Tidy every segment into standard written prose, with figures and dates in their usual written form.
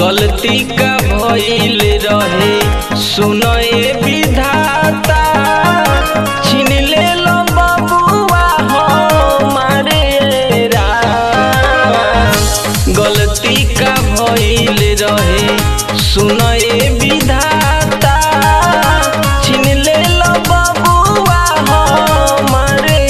गलती का भइल रहे सुनए विधाता, छीन लेलो बबुआ हमारे राम। गलती का भइल रहे सुनए विधाता, छीन लेलो बबुआ हमारे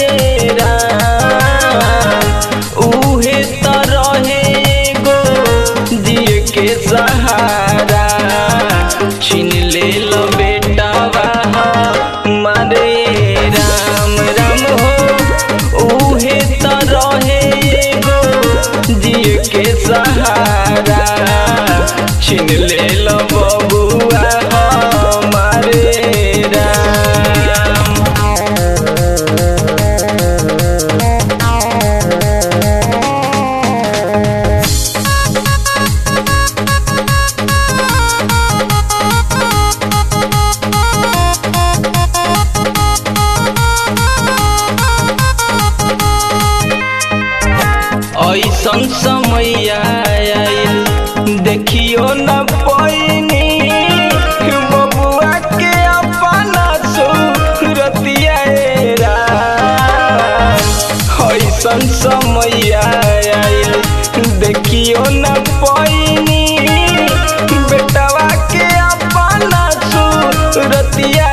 राम। उहे त रहे एगो जिए के सहारा, छीन लेलो बेटावा हमारे राम राम हो। उहे त रहे एगो जिए के सहारा, छीन लेलो बबुआ हमारे राम। ऐसन समय आइल देखियो न पैनी, बबुआ के अपना सूरतिया राम। ऐसन समय आइल देखियो न पैनी, बेटवा के अपना सूरतिया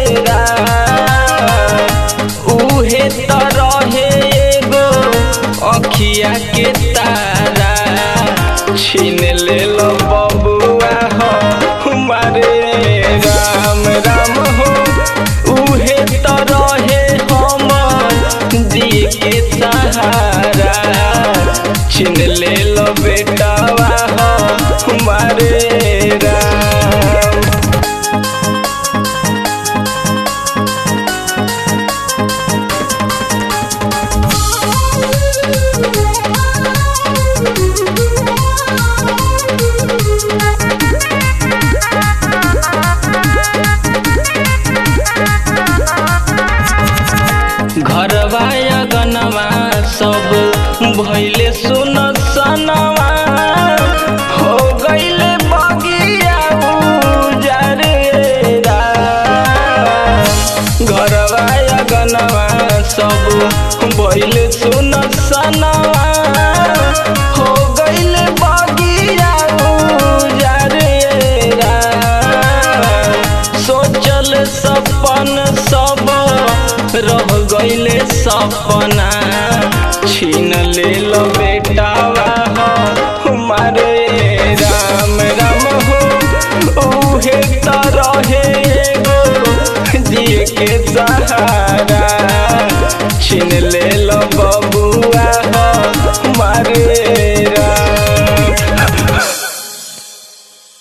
राम। उहे त रहे एगो अखिया के तारा, छीन लेलो बबुआ हमारे राम राम हो। उहे त रहे हमर जिए के सहारा, छीन लेलो बेटावा हमारे राम। घरवा अगनवा सब भइले सुनसनवा, हो गइले बगिया उजारे राम। घरवा अगनवा सब भइले सुनसनवा, हो गइले बगिया उजारे राम। सोचल सपन सब रह गइले सपना, छीन लेलो बेटावा हमारे राम राम हो। उहे त रहे एगो जिए के सहारा, छीन ले